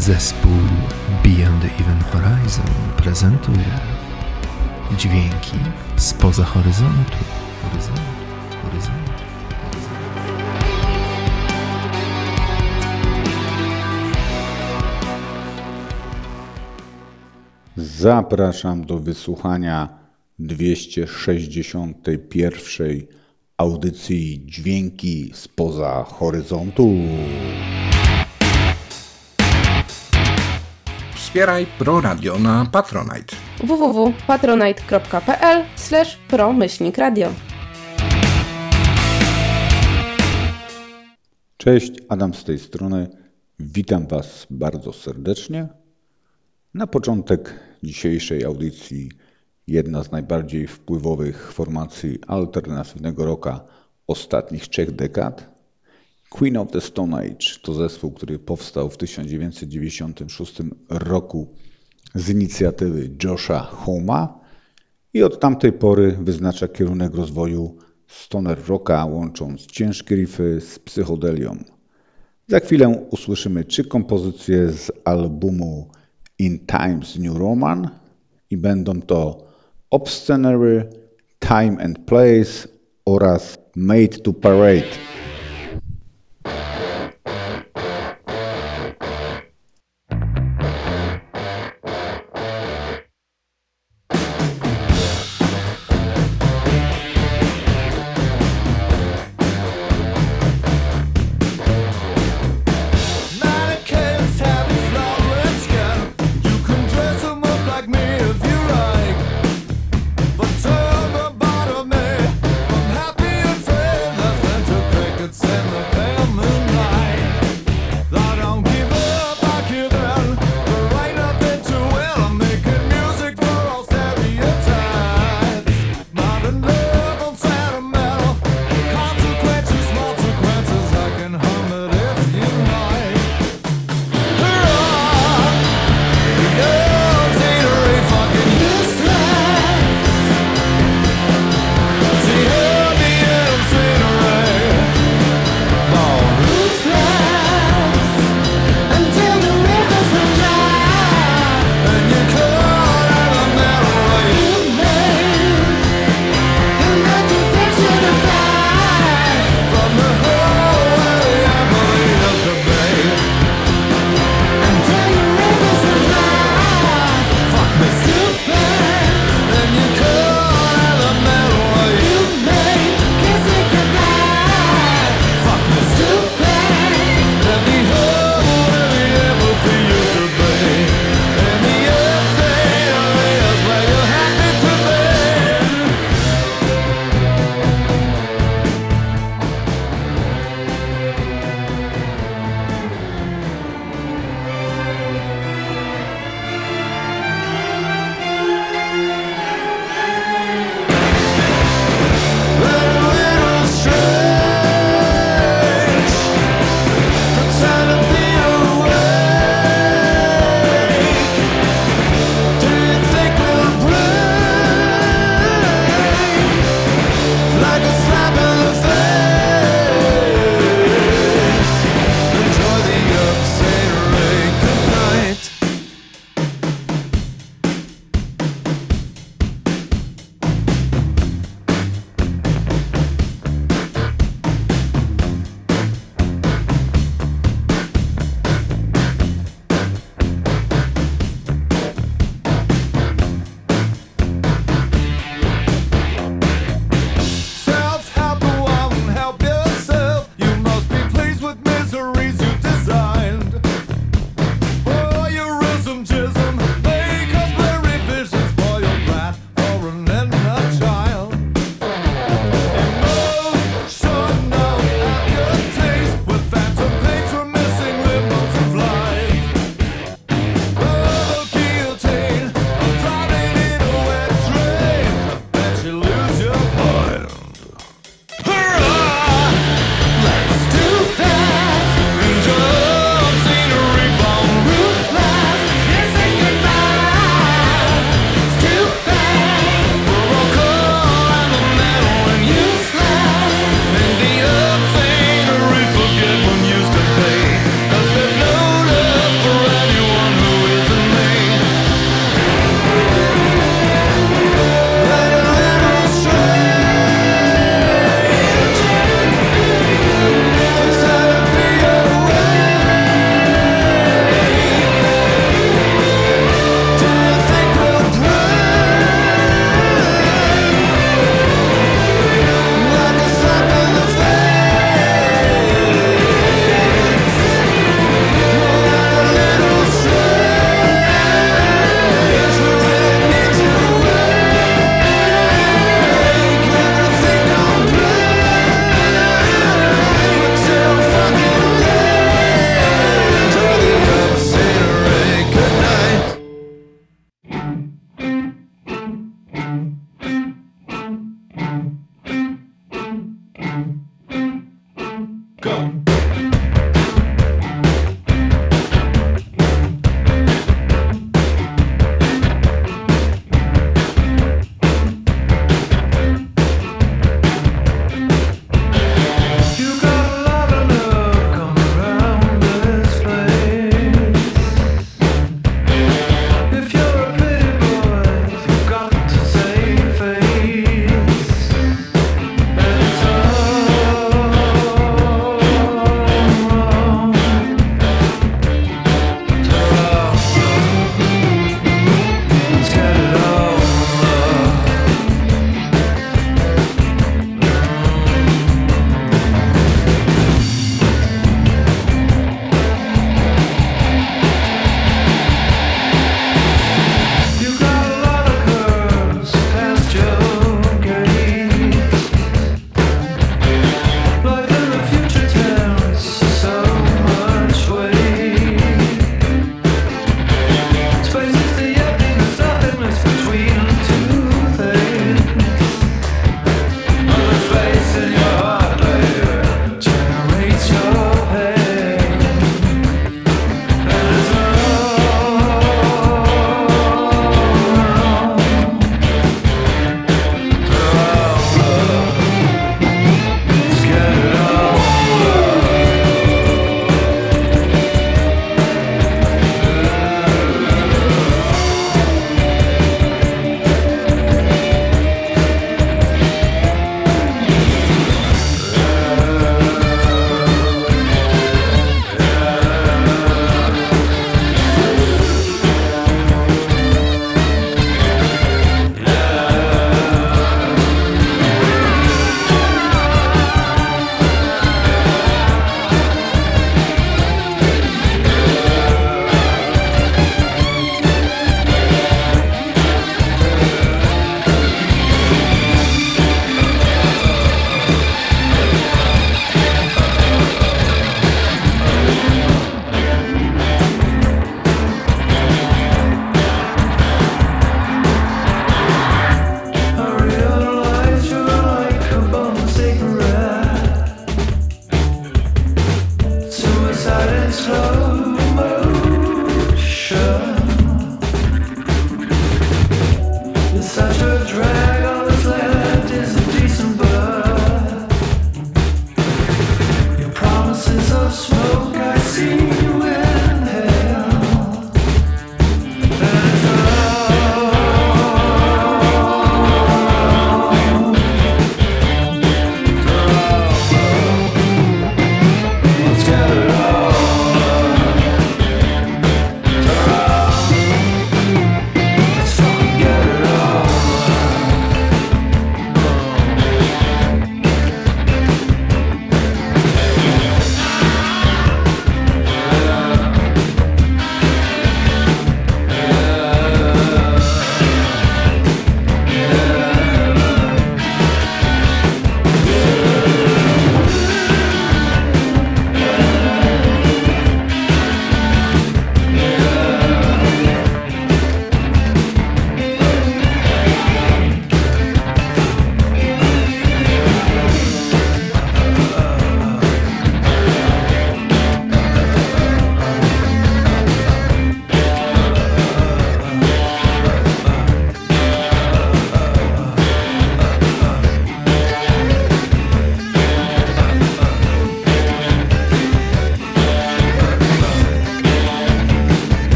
Zespół Beyond the Event Horizon prezentuje dźwięki spoza horyzontu. Zapraszam do wysłuchania 261. audycji Dźwięki spoza horyzontu. Wspieraj Pro Radio na Patronite. www.patronite.pl/pro-radio. Cześć, Adam z tej strony. Witam Was bardzo serdecznie. Na początek dzisiejszej audycji jedna z najbardziej wpływowych formacji alternatywnego rocka ostatnich 3 dekad. Queen of the Stone Age to zespół, który powstał w 1996 roku z inicjatywy Josha Homma i od tamtej pory wyznacza kierunek rozwoju stoner rocka, łącząc ciężkie riffy z psychodelią. Za chwilę usłyszymy 3 kompozycje z albumu In Times New Roman i będą to Obscenary, Time and Place oraz Made to Parade. To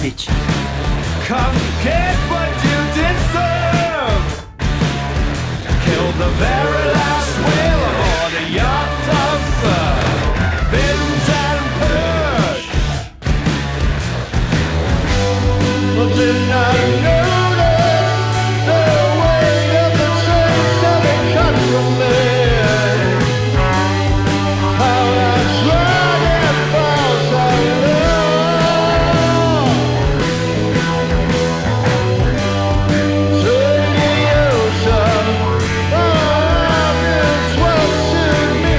bitch. Come get what you deserve. Kill the very last whale aboard a yacht of fur. Binge and purge. But did not notice the weight of the train that they cut from me. How I tried and fall so low. To the ocean, oh, this was to me.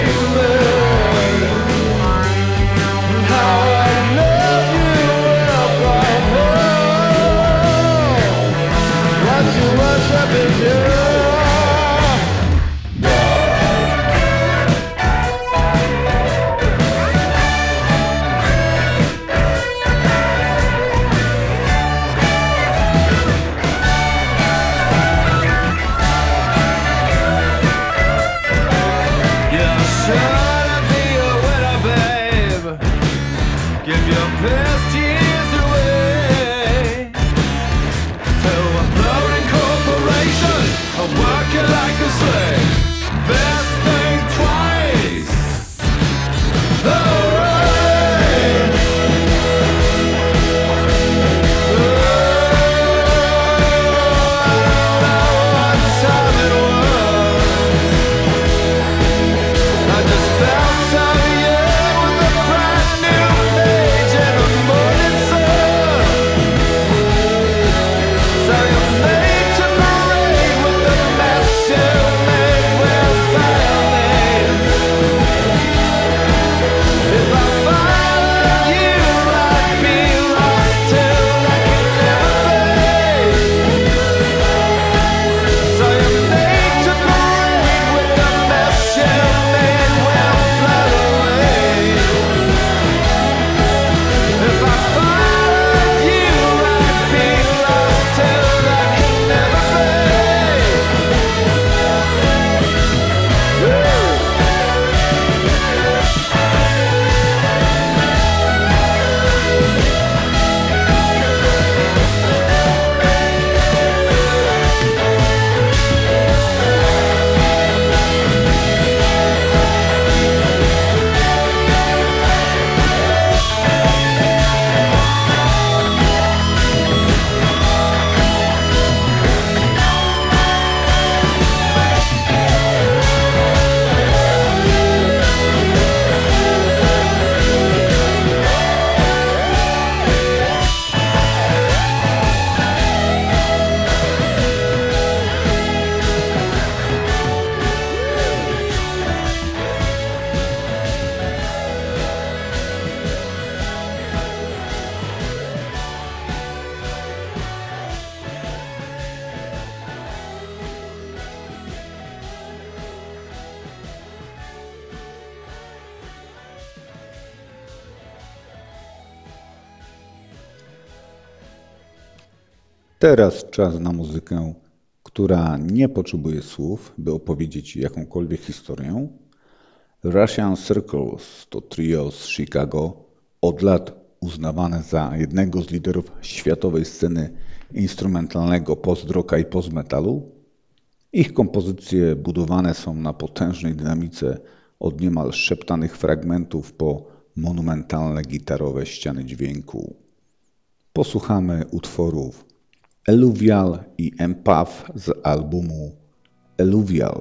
How I love you up right home. What you worship is you. You're sure to be a winner, babe. Give your best years away to a floating corporation, working like a slave. Best thing twice. Hooray! Oh, what time it was. I just felt so young with a brand new page and a morning sun. So you made to parade with the mess you made with violence. If I followed you, I'd be lost till I could never be. So you made to parade with the mess you made well fly away. If I followed you, I'd be lost till I could never be. Teraz czas na muzykę, która nie potrzebuje słów, by opowiedzieć jakąkolwiek historię. Russian Circles to trio z Chicago, od lat uznawane za jednego z liderów światowej sceny instrumentalnego post-rocka i post-metalu. Ich kompozycje budowane są na potężnej dynamice od niemal szeptanych fragmentów po monumentalne gitarowe ściany dźwięku. Posłuchamy utworów Eluvial i Empath z albumu Eluvial.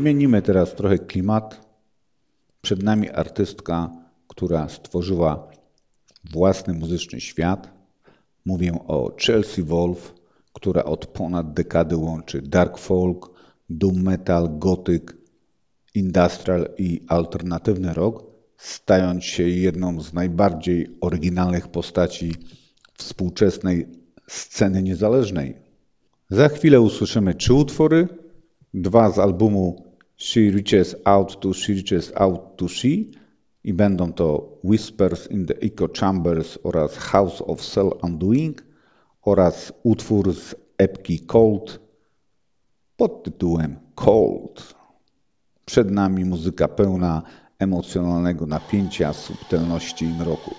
Zmienimy teraz trochę klimat. Przed nami artystka, która stworzyła własny muzyczny świat. Mówię o Chelsea Wolfe, która od ponad dekady łączy dark folk, doom metal, gothic, industrial i alternatywny rock, stając się jedną z najbardziej oryginalnych postaci współczesnej sceny niezależnej. Za chwilę usłyszymy 3 utwory, 2 z albumu She Reaches Out to She i będą to Whispers in the Echo Chambers oraz House of Self Undoing oraz utwór z epki Cold pod tytułem Cold. Przed nami muzyka pełna emocjonalnego napięcia, subtelności i mroku.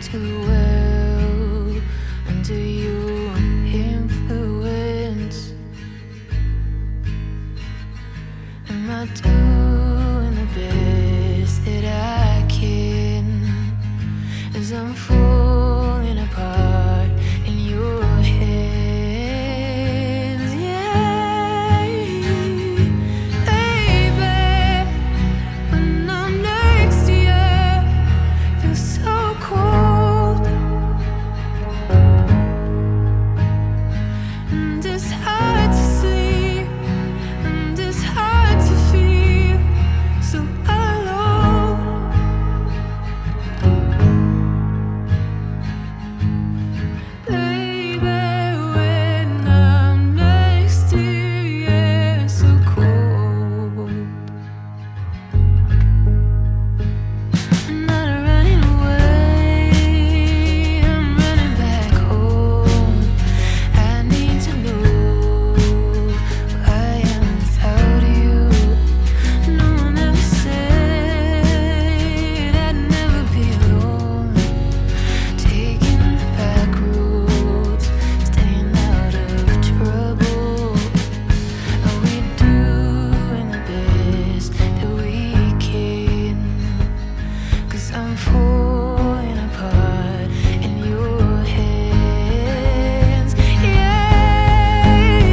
too well under your influence. Am I doing the best that I can as I'm falling apart in your hands? Yeah, baby, when I'm next to you, feel so cold, and it's hard to sleep, and it's hard to feel so alone. Baby, when I'm next to you, it's so cold. I'm not running away, I'm running back home. I need to know who I am without you. No one ever said I'd never be alone. Taking the back roads, staying out of trouble. Are we doing the best that we can? 'Cause I'm falling apart in your hands. Yeah,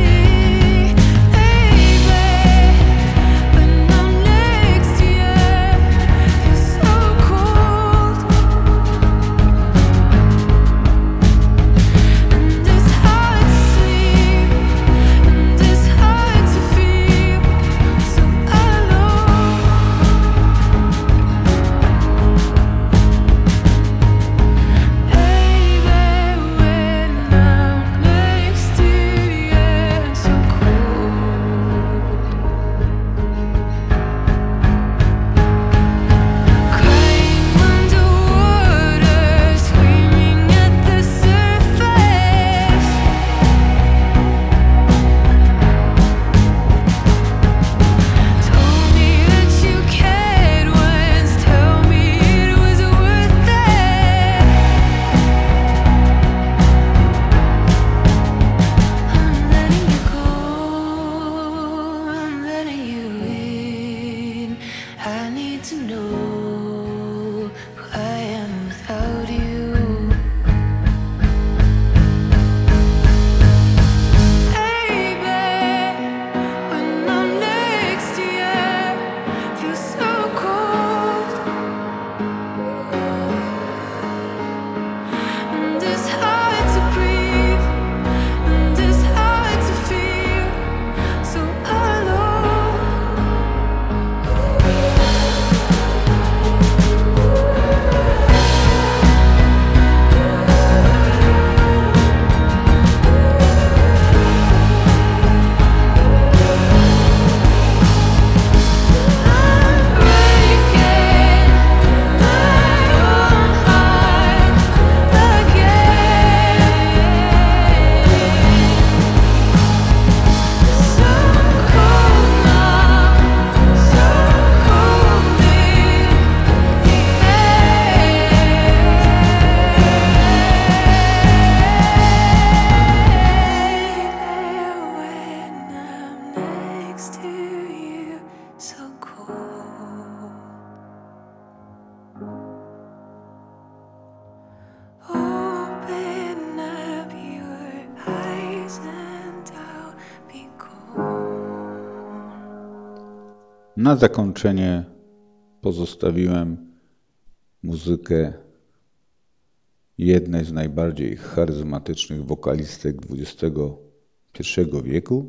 baby, when I'm next to you, feel so cold, and it's hard to sleep, and it's hard to feel so alone. Baby, when I'm next to you, so cold. Crying underwater, screaming at the surface. Told me that you cared once, tell me it was worth it. I'm letting you go, I'm letting you in. I need to know who I am without you. Baby, when I'm next to you, feel so cold, and it's hard to breathe, and it's hard to feel so alone. I'm breaking my own heart again. So cold now, so cold in the when I'm next to you, so cold. Open up your eyes and I'll be cold. Na zakończenie pozostawiłem muzykę jednej z najbardziej charyzmatycznych wokalistek XXI wieku.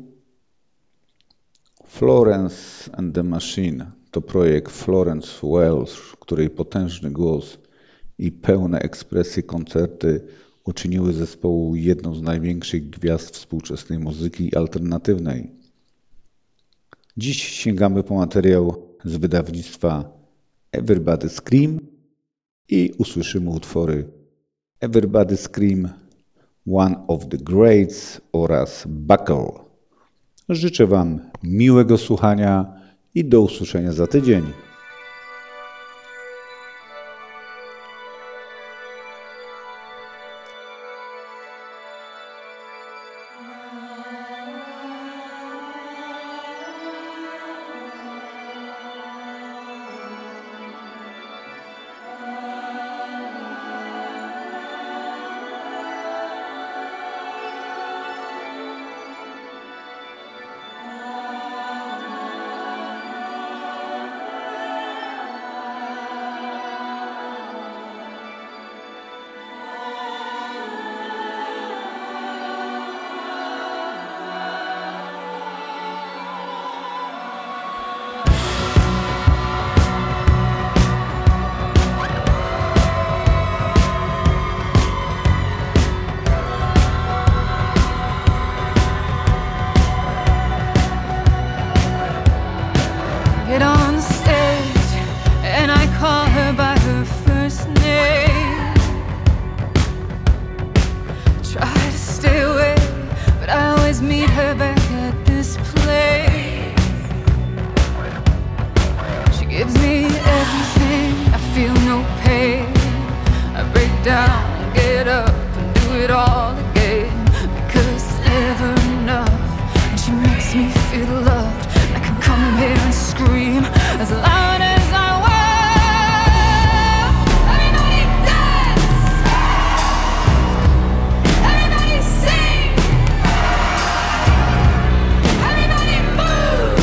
Florence and the Machine to projekt Florence Welch, której potężny głos i pełne ekspresji koncerty uczyniły zespołu jedną z największych gwiazd współczesnej muzyki alternatywnej. Dziś sięgamy po materiał z wydawnictwa Everybody Scream i usłyszymy utwory Everybody Scream, One of the Greats oraz Buckle. Życzę Wam miłego słuchania i do usłyszenia za tydzień. meet her back at this place. She gives me everything, I feel no pain. I break down, get up, and do it all again. Because it's never enough, and she makes me feel loved. I can come here and scream as loud as I want. Everybody dance! Everybody sing! Everybody move!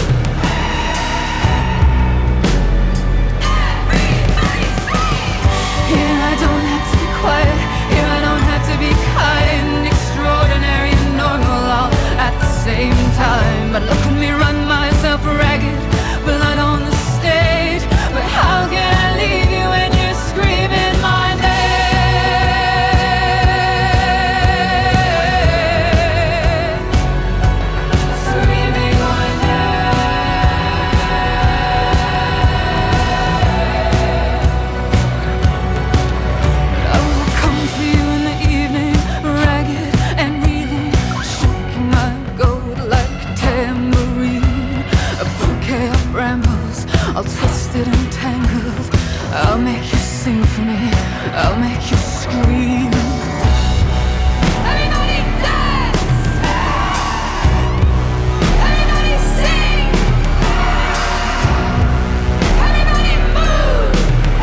Everybody scream! Here I don't have to be quiet, here I don't have to be kind, extraordinary and normal all at the same time. But look at me run myself ragged, blood on the stage. But how can I leave you when you're screaming my name? Screaming my name. I will come to you in the evening, ragged and reeling, shaking my gold like a tambourine. A bouquet of brambles, all twisted and tangled. I'll make you sing for me, I'll make you scream. Everybody dance! Everybody sing! Everybody move!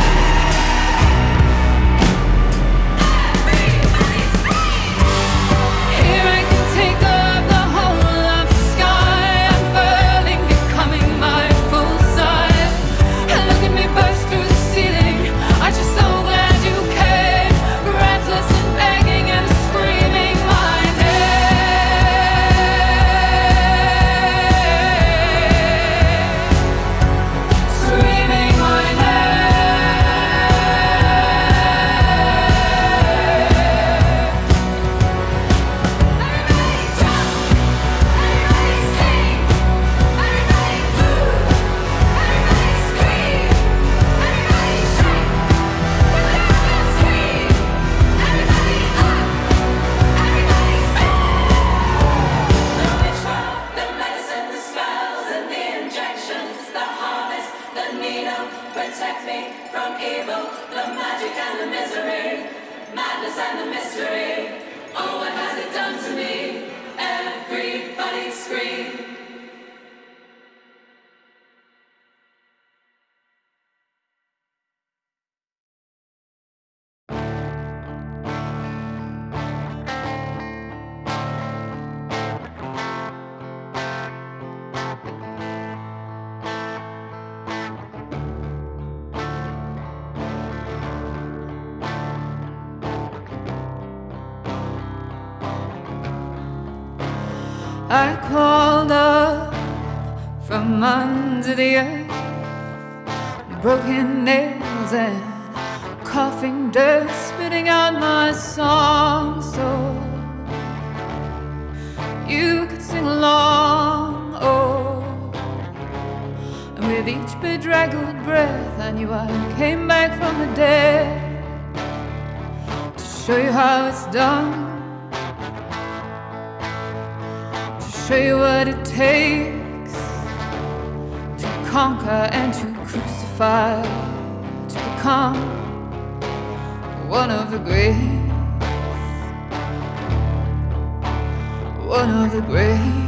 Everybody scream! Here I can take up the whole of the sky, unfurling, becoming my full size. And look at me burst through the ceiling. Aren't you so glad you came? Breathless and begging and screaming my name. Screaming my name. Everybody jump! Everybody sing! Everybody move! Everybody scream! Everybody shake! Everybody scream! Everybody up! Everybody The ritual, the medicine, the spells and the injections, the harvest, the needle, protect me from evil, the magic and the misery, madness and the mystery. Oh, what has it done to me? Everybody scream. I crawled up from under the earth, broken nails and coughing dirt, spitting out my song so you could sing along. Oh, and with each bedraggled breath I knew I came back from the dead to show you how it's done, show you what it takes to conquer and to crucify, to become one of the great, one of the great.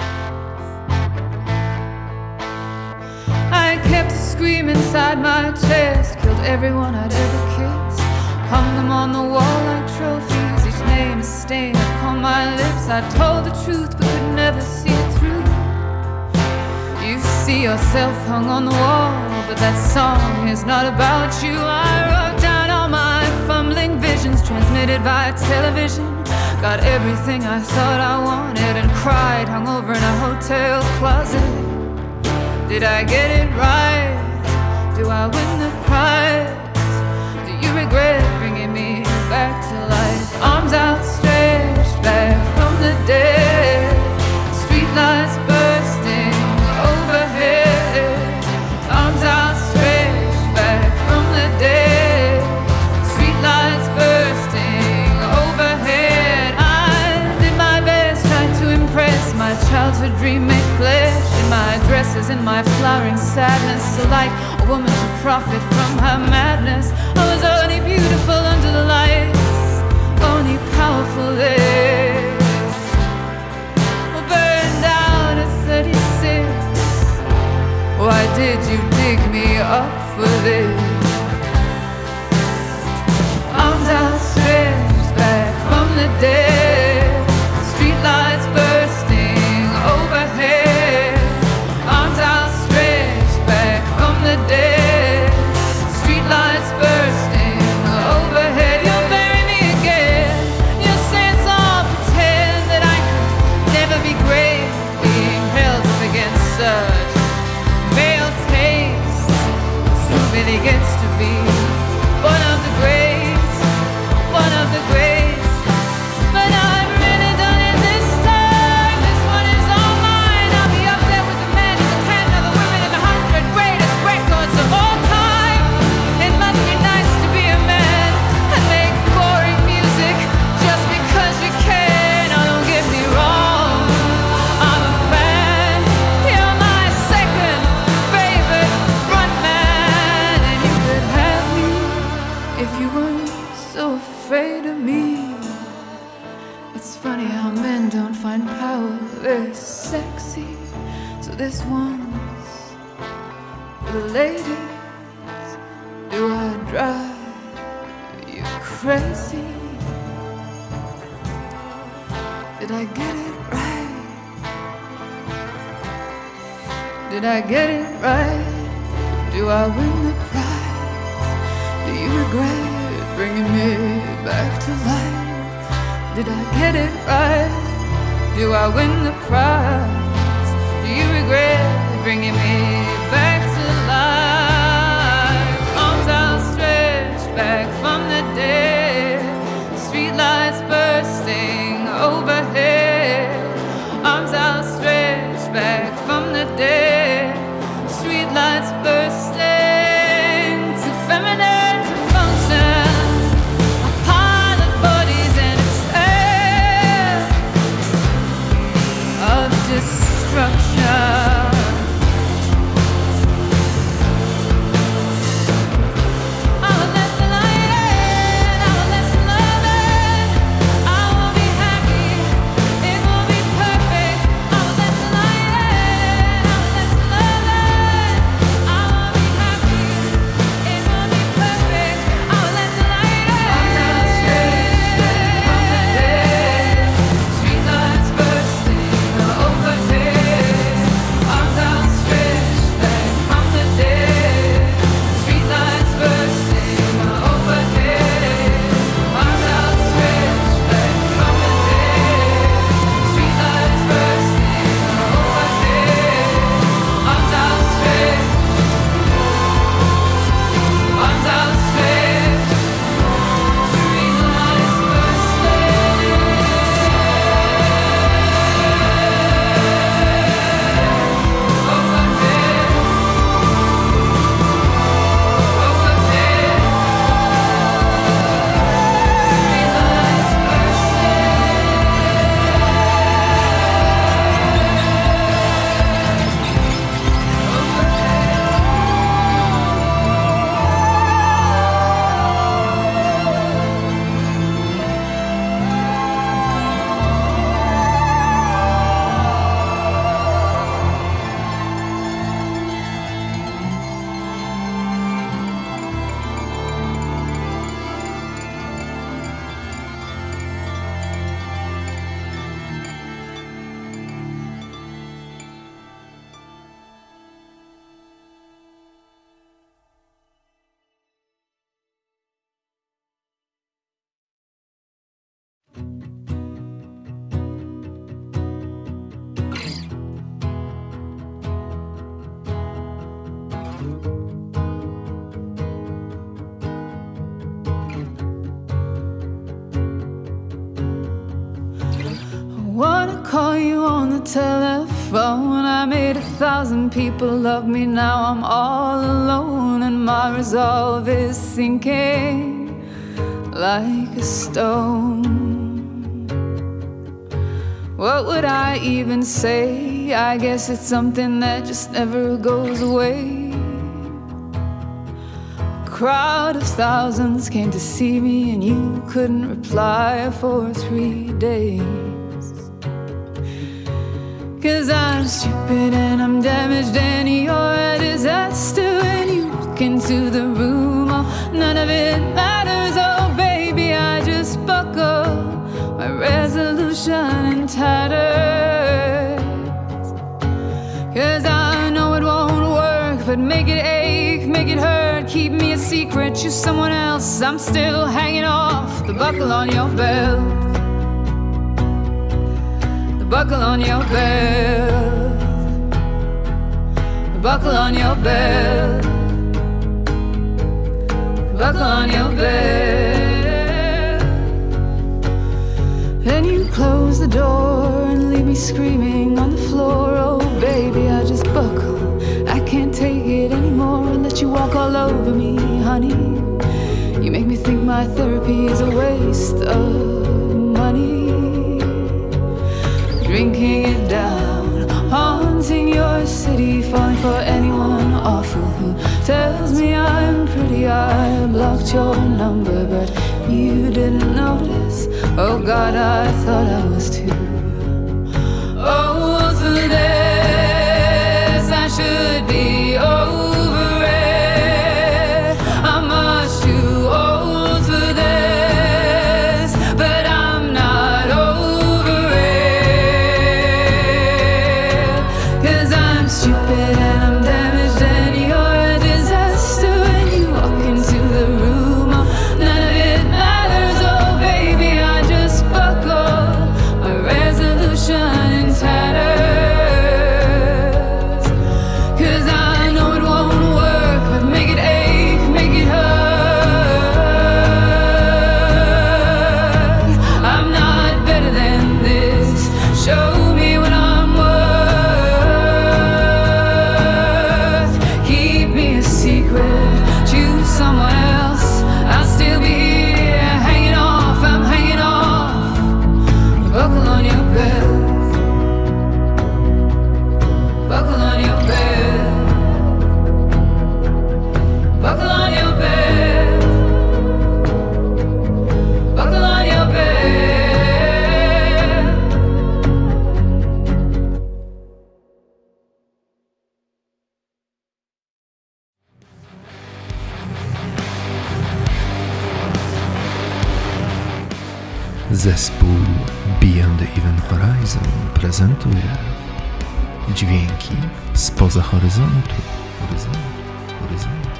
I kept a scream inside my chest, killed everyone I'd ever kissed, hung them on the wall like trophies, each name is stained upon my lips. I told the truth but could never see it through. You see yourself hung on the wall, but that song is not about you. I wrote down all my fumbling visions, transmitted via television, got everything I thought I wanted and cried, hung over in a hotel closet. Did I get it right? Do I win the prize? Do you regret bringing me back to life? Arms outstretched back from the dead, streetlights bursting overhead. Arms outstretched back from the dead, streetlights bursting overhead. I did my best, tried to impress my childhood dream made flesh, in my dresses, in my flowering sadness. So like a woman to profit from her madness, I was only beautiful under the lights, only powerful there. Burned out at 36. Why did you dig me up for this? Arms outstretched back from the dead, streetlights bursting overhead. Arms outstretched back from the dead, streetlights bursting overhead. You'll bury me again. You'll say it's all pretend, that I could never be great, being held up against such male taste. So really gets to be one of the greats, one of the greats. But I've really done it this time. This one is all mine. I'll be up there with the men and the 10 of the women and the 100 greatest records of all time. It must be nice to be a man and make boring music just because you can. Oh, don't get me wrong, I'm a fan. You're my second favorite frontman, and you could have me if you weren't so afraid of me. It's funny how men don't find power very sexy. So this one's for the ladies. Do I drive you crazy? Did I get it right? Did I get it right? Do I win the prize? Do you regret bringing me back to life? Did I get it right? Do I win the prize? Do you regret bringing me back to life? Arms outstretched back from the dead, streetlights bursting overhead. Arms outstretched back from the dead, streetlights bursting, too feminine to function. A pile of bodies and a trail of destruction. I will let the light in, I will let the love in. I will be happy, it will be perfect. I will let the light in, I will let the love in. I will be happy, it will be perfect. I will let the light in. From the dead, streetlights bursting overhead. Arms outstretched back from the dead, streetlights bursting overhead. Arms outstretched back from the dead, streetlights bursting overhead. Arms outstretched, arms outstretched, streetlights wanna call you on the telephone. I made 1,000 people love me, now I'm all alone, and my resolve is sinking like a stone. What would I even say? I guess it's something that just never goes away. A crowd of thousands came to see me, and you couldn't reply for 3 days. 'Cause I'm stupid and I'm damaged and you're a disaster. When you walk into the room, oh, none of it matters. Oh baby, I just buckle my resolution in tatters. 'Cause I know it won't work, but make it ache, make it hurt. Keep me a secret, choose someone else. I'm still hanging off the buckle on your belt. The buckle on your belt. The buckle on your belt. The buckle on your belt. Then you close the door and leave me screaming on the floor. Oh baby, I just buckle. I can't take it anymore and let you walk all over me, honey. You make me think my therapy is a waste of money. Drinking it down, haunting your city, falling for anyone awful who tells me I'm pretty. I blocked your number, but you didn't notice. Oh God, I thought I was too. Oh, for this I should be over it. I'm much too old for this, but I'm not over it. 'Cause I'm stupid and I'm damaged and you're a disaster. When you walk into the room, oh, none of it matters. Oh baby, I just buckle my resolution in tatters. 'Cause I know it won't work, but make it ache, make it hurt. I'm not better than this. Show me what I'm worth. Keep me a secret, choose someone else. I'll still be here, hanging off. I'm hanging off the buckle on your belt. Buckle on your belt. Buckle on your belt. Buckle on your belt. Zespół Beyond the Event Horizon prezentuje dźwięki spoza horyzontu. Horyzontu, horyzontu.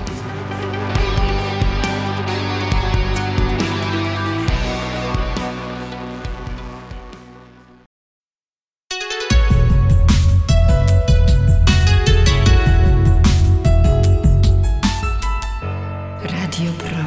Radio Pro.